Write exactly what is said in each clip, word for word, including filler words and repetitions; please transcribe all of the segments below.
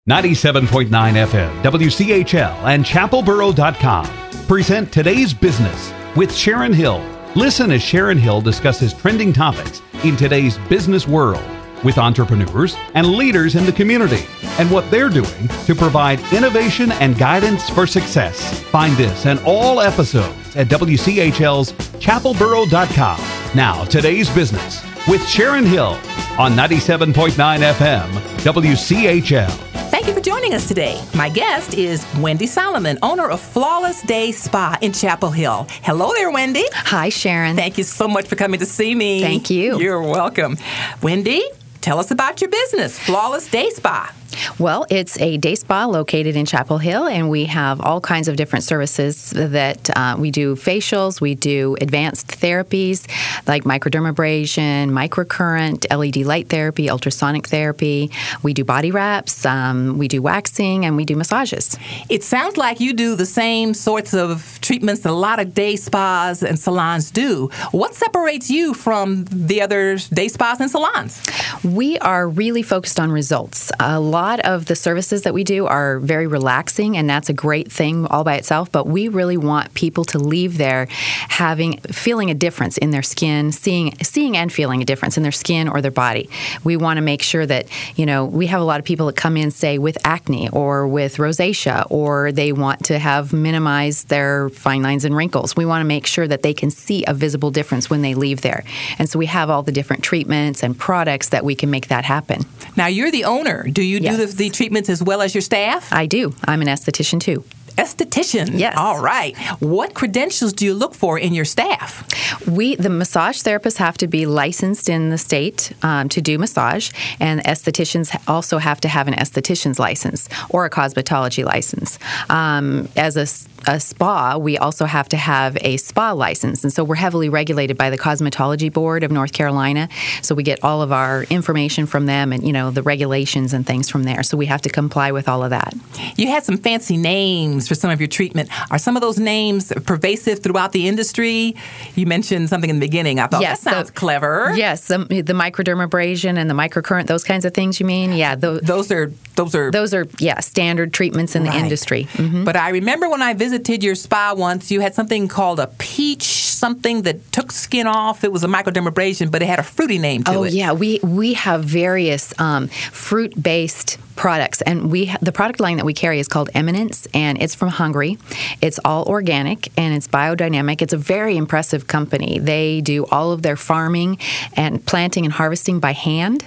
ninety-seven point nine F M, W C H L, and chapel borough dot com present Today's Business with Sharon Hill. Listen as Sharon Hill discusses trending topics in today's business world with entrepreneurs and leaders in the community and what they're doing to provide innovation and guidance for success. Find this and all episodes at W C H L's chapel borough dot com. Now, Today's Business with Sharon Hill on ninety-seven point nine F M, W C H L. Thank you for joining us today. My guest is Wendy Solomon, owner of Flawless Day Spa in Chapel Hill. Hello there, Wendy. Hi, Sharon. Thank you so much for coming to see me. Thank you. You're welcome. Wendy, tell us about your business, Flawless Day Spa. Well, it's a day spa located in Chapel Hill, and we have all kinds of different services that uh, we do facials, we do advanced therapies like microdermabrasion, microcurrent, L E D light therapy, ultrasonic therapy. We do body wraps, um, we do waxing, and we do massages. It sounds like you do the same sorts of treatments that a lot of day spas and salons do. What separates you from the other day spas and salons? We are really focused on results. A lot of the services that we do are very relaxing, and that's a great thing all by itself, but we really want people to leave there having feeling a difference in their skin, seeing seeing and feeling a difference in their skin or their body. We want to make sure that, you know, we have a lot of people that come in, say, with acne or with rosacea, or they want to have minimized their fine lines and wrinkles. We want to make sure that they can see a visible difference when they leave there. And so we have all the different treatments and products that we can make that happen. Now, you're the owner. Do you Yes. do the, the treatments as well as your staff? I do. I'm an esthetician, too. Esthetician. Yes. All right. What credentials do you look for in your staff? We, the massage therapists, have to be licensed in the state um, to do massage, and estheticians also have to have an esthetician's license or a cosmetology license. Um, as a, a spa, we also have to have a spa license, and so we're heavily regulated by the Cosmetology Board of North Carolina. So we get all of our information from them, and you know the regulations and things from there. So we have to comply with all of that. You had some fancy names for some of your treatment. Are some of those names pervasive throughout the industry? You mentioned something in the beginning. I thought, yes, that sounds the, clever. Yes, the, the microdermabrasion and the microcurrent, those kinds of things you mean? Yeah. Those, those are, those are... Those are, yeah, standard treatments in right. the industry. Mm-hmm. But I remember when I visited your spa once, you had something called a peach something that took skin off. It was a microdermabrasion, but it had a fruity name to oh, it. Oh, yeah. We, we have various um, fruit-based products, and we ha- the product line that we carry is called Eminence, and it's from Hungary. It's all organic, and it's biodynamic. It's a very impressive company. They do all of their farming and planting and harvesting by hand.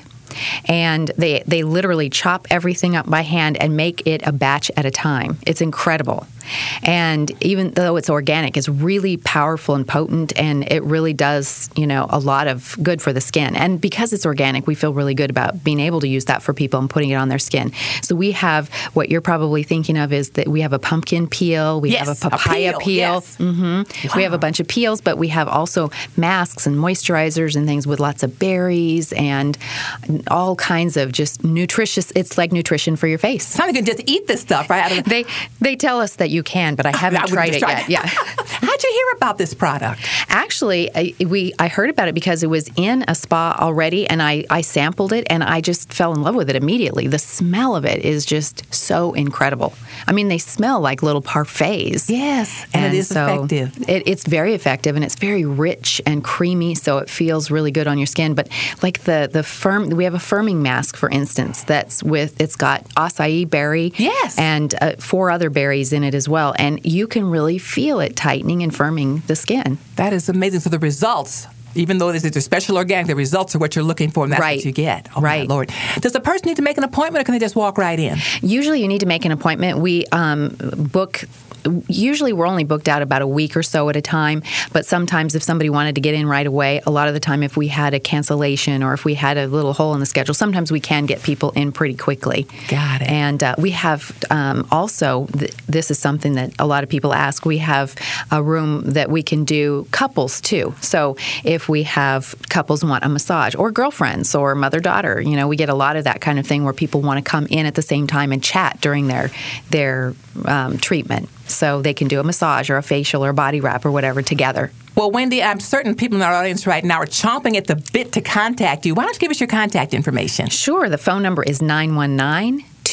And they they literally chop everything up by hand and make it a batch at a time. It's incredible. And even though it's organic, it's really powerful and potent, and it really does, you know, a lot of good for the skin. And because it's organic, we feel really good about being able to use that for people and putting it on their skin. So we have what you're probably thinking of is that we have a pumpkin peel, we yes, have a papaya a peel. peel. Yes. Mm-hmm. Wow. We have a bunch of peels, but we have also masks and moisturizers and things with lots of berries and all kinds of just nutritious. It's like nutrition for your face. Sounds like you can just eat this stuff, right? Out of the- They they tell us that you can, but I haven't I tried it try yet. Yeah. How'd you hear about this product? Actually, I, we I heard about it because it was in a spa already, and I, I sampled it, and I just fell in love with it immediately. The smell of it is just so incredible. I mean, they smell like little parfaits. Yes, and, and it is so effective. It, it's very effective, and it's very rich and creamy, so it feels really good on your skin. But like the the firm, we have a firming mask, for instance, that's with it's got acai berry, yes, and uh, four other berries in it as well, and you can really feel it tightening and firming the skin. That is amazing. So the results, even though this is a special organic, the results are what you're looking for, and that's right. what you get. Oh, right. my Lord. Does a person need to make an appointment, or can they just walk right in? Usually you need to make an appointment. We um, book Usually we're only booked out about a week or so at a time, but sometimes if somebody wanted to get in right away, a lot of the time if we had a cancellation or if we had a little hole in the schedule, sometimes we can get people in pretty quickly. Got it. And uh, we have um, also, th- this is something that a lot of people ask, we have a room that we can do couples too. So if we have couples want a massage, or girlfriends or mother-daughter, you know, we get a lot of that kind of thing where people want to come in at the same time and chat during their, their um, treatment. So they can do a massage or a facial or a body wrap or whatever together. Well, Wendy, I'm certain people in our audience right now are chomping at the bit to contact you. Why don't you give us your contact information? Sure. The phone number is nine one nine, two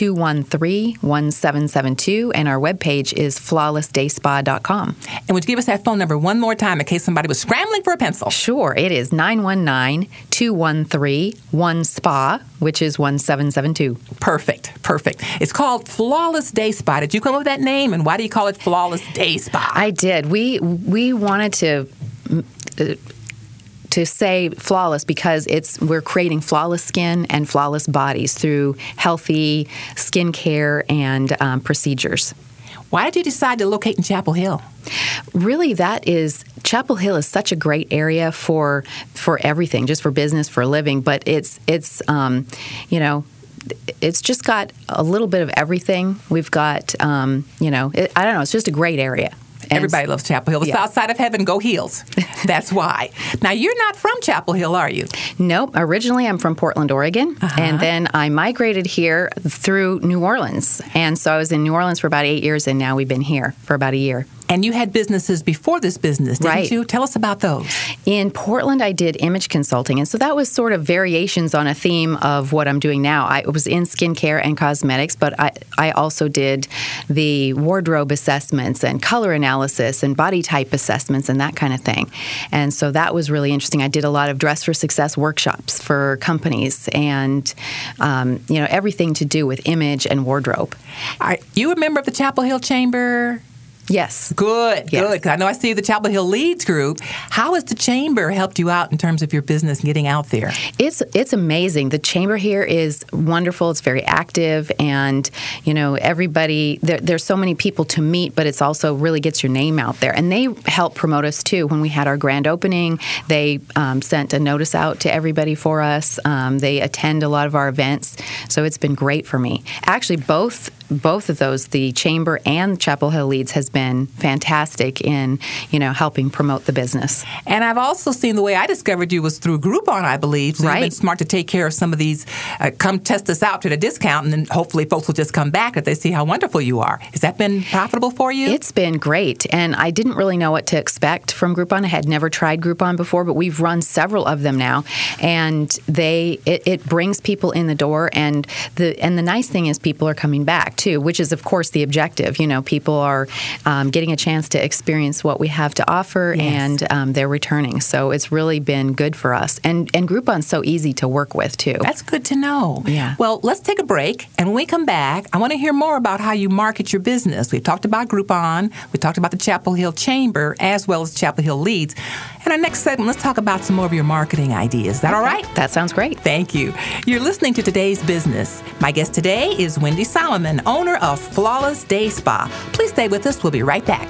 two one three, one seven seven two, and our webpage is flawless day spa dot com. And would you give us that phone number one more time in case somebody was scrambling for a pencil? Sure. It is nine one nine, two one three, one S P A, which is one seven seven two. Perfect. Perfect. It's called Flawless Day Spa. Did you come up with that name, and why do you call it Flawless Day Spa? I did. We we wanted to uh, to say flawless because it's we're creating flawless skin and flawless bodies through healthy skin care and um, procedures. Why did you decide to locate in Chapel Hill? Really, that is Chapel Hill is such a great area for for everything, just for business, for a living. But it's it's um, you know. It's just got a little bit of everything. We've got, um, you know, it, I don't know, it's just a great area. And everybody loves Chapel Hill. The yeah. south side of heaven, go Heels. That's why. Now, you're not from Chapel Hill, are you? Nope. Originally, I'm from Portland, Oregon. Uh-huh. And then I migrated here through New Orleans. And so I was in New Orleans for about eight years, and now we've been here for about a year. And you had businesses before this business, didn't right. you? Tell us about those. In Portland, I did image consulting. And so that was sort of variations on a theme of what I'm doing now. I was in skincare and cosmetics, but I, I also did the wardrobe assessments and color analysis and body type assessments and that kind of thing. And so that was really interesting. I did a lot of Dress for Success workshops for companies and, um, you know, everything to do with image and wardrobe. Are you a member of the Chapel Hill Chamber? Yes. Good, yes. good. Because I know I see the Chapel Hill Leads group. How has the Chamber helped you out in terms of your business and getting out there? It's it's amazing. The Chamber here is wonderful. It's very active, and you know everybody. There, there's so many people to meet, but it's also really gets your name out there. And they help promote us too. When we had our grand opening, they um, sent a notice out to everybody for us. Um, they attend a lot of our events, so it's been great for me. Actually, both both of those, the Chamber and Chapel Hill Leads, has been fantastic in, you know, helping promote the business. And I've also seen the way I discovered you was through Groupon, I believe. So right. you've been smart to take care of some of these, uh, come test us out at a discount, and then hopefully folks will just come back if they see how wonderful you are. Has that been profitable for you? It's been great. And I didn't really know what to expect from Groupon. I had never tried Groupon before, but we've run several of them now. And they it, it brings people in the door. And the and the nice thing is people are coming back, too, which is, of course, the objective. You know, people are um, getting a chance to experience what we have to offer, yes. and um, they're returning. So it's really been good for us. And and Groupon's so easy to work with, too. That's good to know. Yeah. Well, let's take a break. And when we come back, I want to hear more about how you market your business. We've talked about Groupon. We talked about the Chapel Hill Chamber, as well as Chapel Hill Leads. In our next segment, let's talk about some more of your marketing ideas. Is that all right? That sounds great. Thank you. You're listening to Today's Business. My guest today is Wendy Solomon, owner of Flawless Day Spa. Please stay with us. We'll be right back.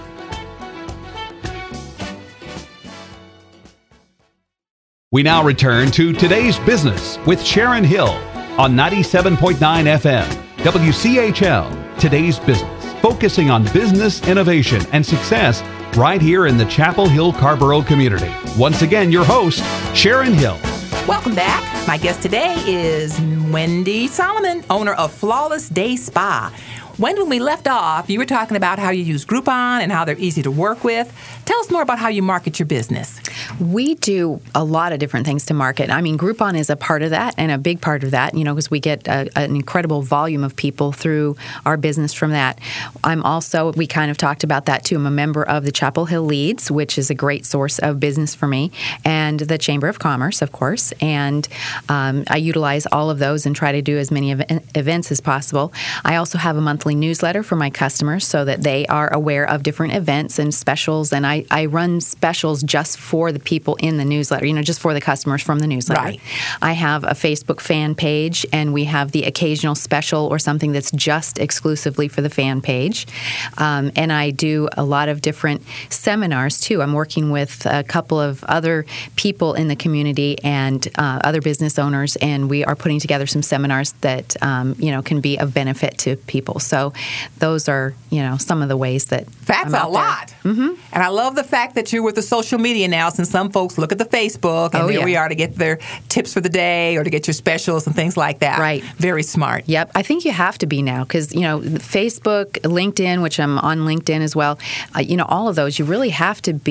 We now return to Today's Business with Sharon Hill on ninety-seven point nine F M, W C H L. Today's Business, focusing on business innovation and success right here in the Chapel Hill Carrboro community. Once again, your host, Sharon Hill. Welcome back. My guest today is Wendy Solomon, owner of Flawless Day Spa. When we left off, you were talking about how you use Groupon and how they're easy to work with. Tell us more about how you market your business. We do a lot of different things to market. I mean, Groupon is a part of that and a big part of that, you know, because we get a, an incredible volume of people through our business from that. I'm also, we kind of talked about that too. I'm a member of the Chapel Hill Leads, which is a great source of business for me, and the Chamber of Commerce, of course. And um, I utilize all of those and try to do as many ev- events as possible. I also have a monthly newsletter for my customers so that they are aware of different events and specials. And I, I run specials just for the people in the newsletter, you know, just for the customers from the newsletter. Right. I have a Facebook fan page, and we have the occasional special or something that's just exclusively for the fan page. Um, and I do a lot of different seminars, too. I'm working with a couple of other people in the community and uh, other business owners, and we are putting together some seminars that, um, you know, can be of benefit to people. So those are, you know, some of the ways that That's I'm a lot. Mm-hmm. And I love the fact that you're with the social media now, since some folks look at the Facebook, and oh, there yeah. we are to get their tips for the day or to get your specials and things like that. Right. Very smart. Yep. I think you have to be now because, you know, Facebook, LinkedIn, which I'm on LinkedIn as well, uh, you know, all of those, you really have to be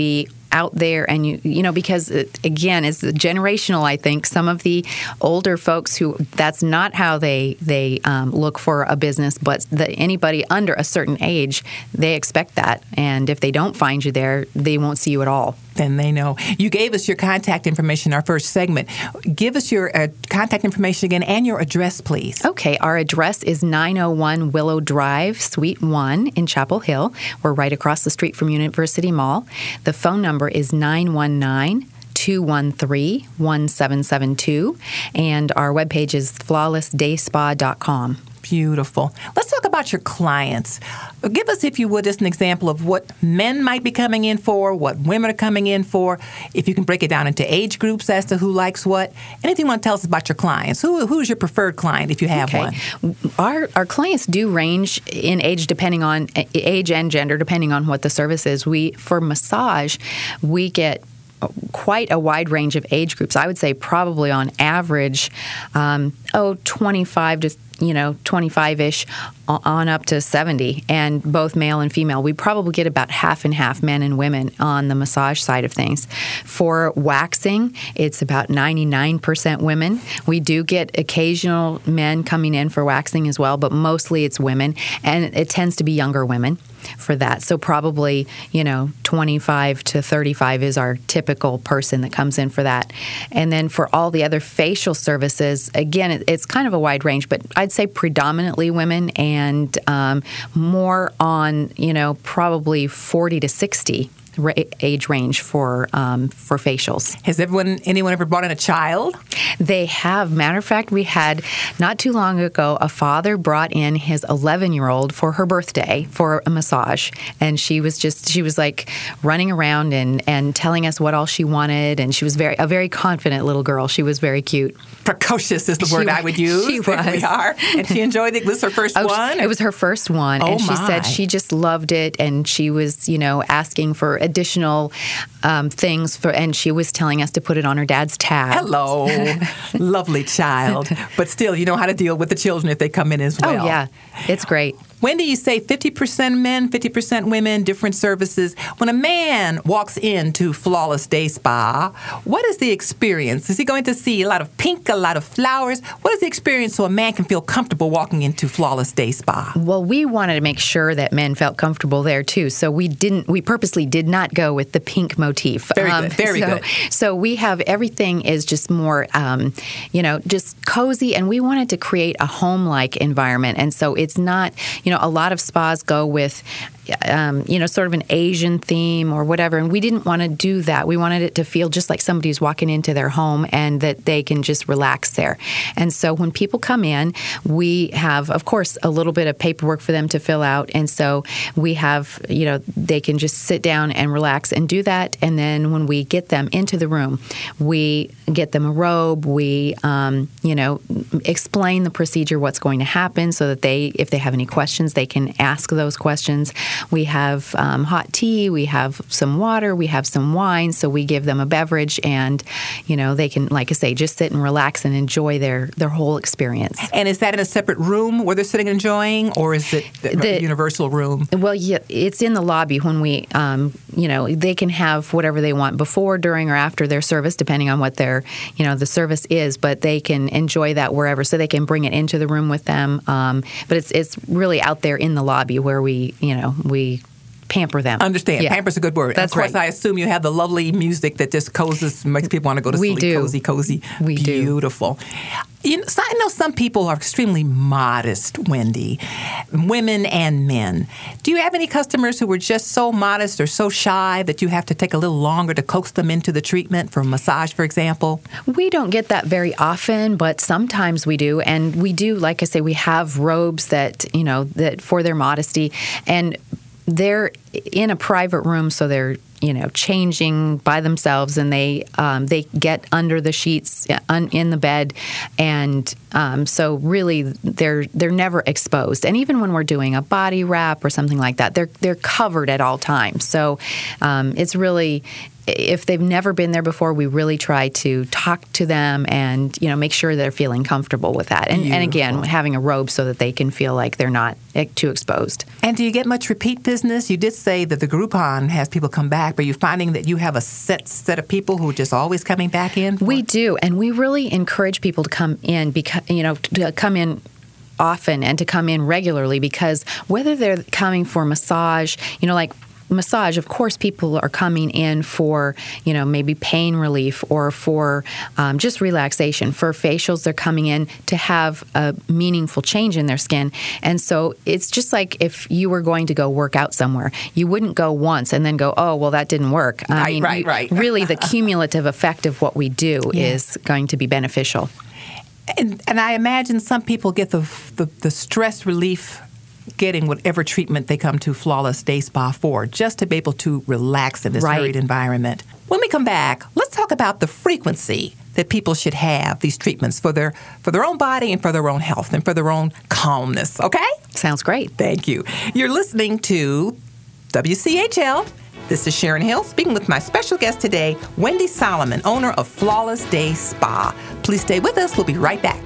out there and you you know because it, again it's generational. I think some of the older folks who that's not how they they um, look for a business, but the, anybody under a certain age, they expect that, and if they don't find you there, they won't see you at all. Then they know. You gave us your contact information in our first segment. Give us your uh, contact information again and your address, please. Okay, our address is nine oh one Willow Drive, Suite one in Chapel Hill. We're right across the street from University Mall. The phone number is nine one nine, two one three, one seven seven two, and our webpage is flawless day spa dot com. Beautiful. Let's talk about your clients. Give us, if you would, just an example of what men might be coming in for, what women are coming in for, if you can break it down into age groups as to who likes what. Anything you want to tell us about your clients? Who Who's your preferred client if you have okay. one? Our our clients do range in age depending on age and gender, depending on what the service is. We for massage, we get quite a wide range of age groups. I would say probably on average, um, oh, twenty-five to you know, twenty-five-ish on up to seventy, and both male and female. We probably get about half and half men and women on the massage side of things. For waxing, it's about ninety-nine percent women. We do get occasional men coming in for waxing as well, but mostly it's women, and it tends to be younger women for that. So probably, you know, twenty-five to thirty-five is our typical person that comes in for that. And then for all the other facial services, again, it, it's kind of a wide range, but I'd say predominantly women and um, more on, you know, probably forty to sixty ra- age range for um, for facials. Has everyone, anyone ever brought in a child? They have. Matter of fact, we had not too long ago a father brought in his eleven-year-old for her birthday for a massage, and she was just she was like running around and, and telling us what all she wanted, and she was very a very confident little girl. She was very cute. Precocious is the She word was- I would use. she There was. we are. And she enjoyed it. This was her first Oh, one? It was her first one, Oh, and she my. said she just loved it, and she was, you know, asking for additional um, things for, and she was telling us to put it on her dad's tab. Hello. Lovely child. But still, you know how to deal with the children if they come in as well. Oh yeah, it's great. When do you say fifty percent men, fifty percent women, different services? When a man walks into Flawless Day Spa, what is the experience? Is he going to see a lot of pink, a lot of flowers? What is the experience so a man can feel comfortable walking into Flawless Day Spa? Well, we wanted to make sure that men felt comfortable there too, so we didn't. We purposely did not go with the pink motif. Very good, very so, good. So we have everything is just more, um, you know, just cozy, and we wanted to create a home-like environment, and so it's not, you know, a lot of spas go with, um, you know, sort of an Asian theme or whatever, and we didn't want to do that. We wanted it to feel just like somebody's walking into their home and that they can just relax there. And so when people come in, we have, of course, a little bit of paperwork for them to fill out, and so we have, you know, they can just sit down and relax and do that, and then when we get them into the room, we get them a robe, we, um, you know, explain the procedure, what's going to happen, so that they, if they have any questions, they can ask those questions. We have um, hot tea, we have some water, we have some wine, so we give them a beverage, and, you know, they can, like I say, just sit and relax and enjoy their, their whole experience. And is that in a separate room where they're sitting and enjoying, or is it the, The- universal room? Well, yeah, it's in the lobby when we, um, you know, they can have whatever they want before, during, or after their service, depending on what their, you know, the service is. But they can enjoy that wherever, so they can bring it into the room with them. Um, but it's it's really out there in the lobby where we, you know, we pamper them. Understand. Yeah. Pamper's a good word. That's of course, right. I assume you have the lovely music that just cozies, makes people want to go to We sleep. do. Cozy, cozy. We do. Beautiful. You know, so I know some people are extremely modest, Wendy, women and men. Do you have any customers who were just so modest or so shy that you have to take a little longer to coax them into the treatment for massage, for example? We don't get that very often, but sometimes we do. And we do, like I say, we have robes that, you know, that for their modesty. And they're in a private room, so they're, you know, changing by themselves, and they um, they get under the sheets un, in the bed, and um, so really they're they're never exposed. And even when we're doing a body wrap or something like that, they're they're covered at all times. So um, it's really if they've never been there before, we really try to talk to them and, you know, make sure they're feeling comfortable with that. And, and again, having a robe so that they can feel like they're not too exposed. And do you get much repeat business? You did say that the Groupon has people come back, but you're finding that you have a set set of people who are just always coming back in? We do, and we really encourage people to come in, because, you know, to come in often and to come in regularly, because whether they're coming for massage, you know, like massage, of course, people are coming in for, you know, maybe pain relief or for um, just relaxation. For facials, they're coming in to have a meaningful change in their skin. And so it's just like if you were going to go work out somewhere. You wouldn't go once and then go, oh, well, that didn't work. I right, mean, right, you, right. Really, the cumulative effect of what we do yeah. is going to be beneficial. And, and I imagine some people get the, the, the stress relief getting whatever treatment they come to Flawless Day Spa for, just to be able to relax in this right. hurried environment. When we come back, let's talk about the frequency that people should have these treatments for their for their own body and for their own health and for their own calmness, okay? Sounds great. Thank you. You're listening to W C H L. This is Sharon Hill speaking with my special guest today, Wendy Solomon, owner of Flawless Day Spa. Please stay with us. We'll be right back.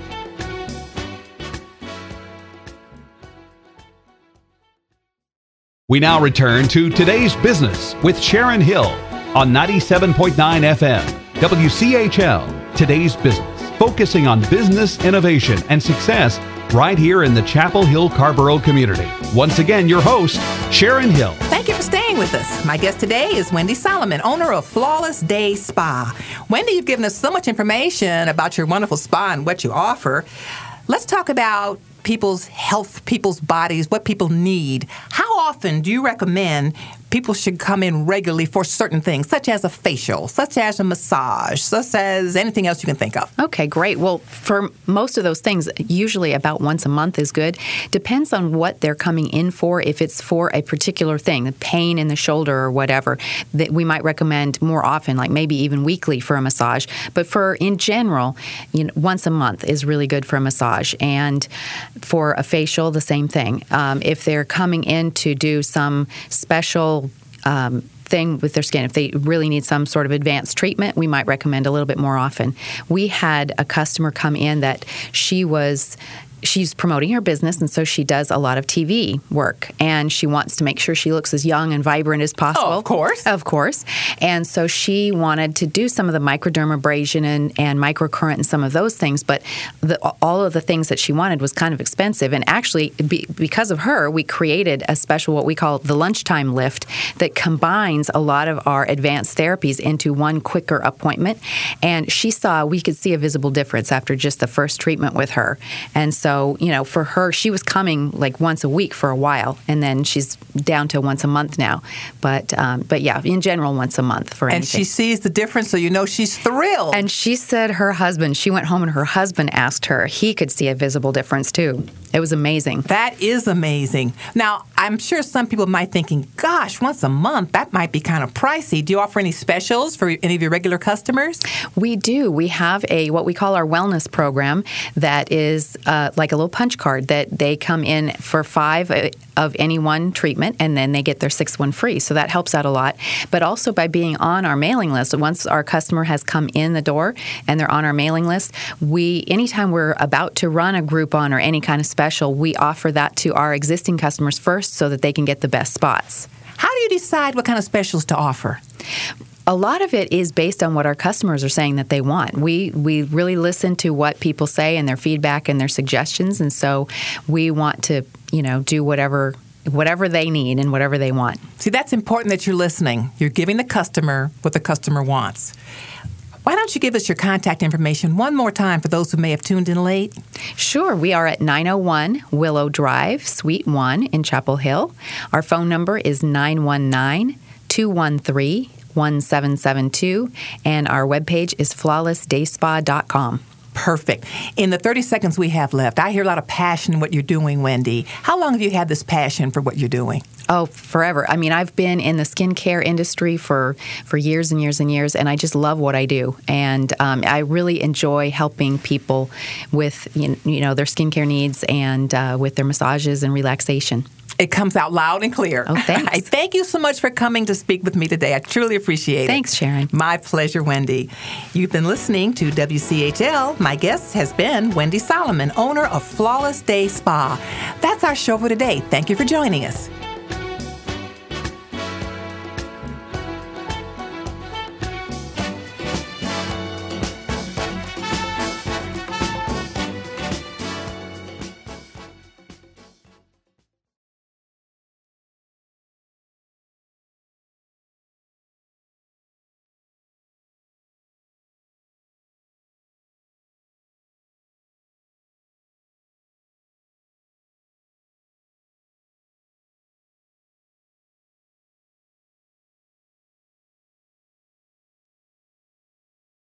We now return to Today's Business with Sharon Hill on ninety-seven point nine F M, W C H L. Today's Business, focusing on business innovation and success right here in the Chapel Hill Carrboro community. Once again, your host, Sharon Hill. Thank you for staying with us. My guest today is Wendy Solomon, owner of Flawless Day Spa. Wendy, you've given us so much information about your wonderful spa and what you offer. Let's talk about people's health, people's bodies, what people need. How often do you recommend people should come in regularly for certain things, such as a facial, such as a massage, such as anything else you can think of? Okay, great. Well, for most of those things, usually about once a month is good. Depends on what they're coming in for. If it's for a particular thing, the pain in the shoulder or whatever, that we might recommend more often, like maybe even weekly for a massage. But for, in general, you know, once a month is really good for a massage. And for a facial, the same thing. Um, if they're coming in to do some special um, thing with their skin, if they really need some sort of advanced treatment, we might recommend a little bit more often. We had a customer come in that she was she's promoting her business, and so she does a lot of T V work, and she wants to make sure she looks as young and vibrant as possible. Oh, of course. Of course. And so she wanted to do some of the microdermabrasion and, and microcurrent and some of those things, but the, all of the things that she wanted was kind of expensive. And actually, be, because of her, we created a special, what we call the lunchtime lift, that combines a lot of our advanced therapies into one quicker appointment. And she saw, we could see a visible difference after just the first treatment with her. And so, you know, for her, she was coming like once a week for a while, and then she's down to once a month now. But, um, but yeah, in general, once a month for anything. And she sees the difference, so you know she's thrilled. And she said her husband, she went home and her husband asked her, he could see a visible difference too. It was amazing. That is amazing. Now, I'm sure some people might be thinking, gosh, once a month, that might be kind of pricey. Do you offer any specials for any of your regular customers? We do. We have a what we call our wellness program that is uh, like a little punch card that they come in for five of any one treatment, and then they get their sixth one free. So that helps out a lot. But also by being on our mailing list, once our customer has come in the door and they're on our mailing list, we anytime we're about to run a Groupon or any kind of special, we offer that to our existing customers first so that they can get the best spots. How do you decide what kind of specials to offer? A lot of it is based on what our customers are saying that they want. We we really listen to what people say and their feedback and their suggestions, and so we want to, you know, do whatever whatever they need and whatever they want. See, that's important that you're listening. You're giving the customer what the customer wants. Why don't you give us your contact information one more time for those who may have tuned in late? Sure. We are at nine oh one Willow Drive, Suite one in Chapel Hill. Our phone number is nine one nine, two one three, one seven seven two, and our webpage is flawless day spa dot com. Perfect. In the thirty seconds we have left, I hear a lot of passion in what you're doing, Wendy. How long have you had this passion for what you're doing? Oh, forever. I mean, I've been in the skincare industry for, for years and years and years, and I just love what I do. And um, I really enjoy helping people with, you know, their skincare needs and uh, with their massages and relaxation. It comes out loud and clear. Oh, thanks. I thank you so much for coming to speak with me today. I truly appreciate it. Thanks, Sharon. My pleasure, Wendy. You've been listening to W C H L. My guest has been Wendy Solomon, owner of Flawless Day Spa. That's our show for today. Thank you for joining us.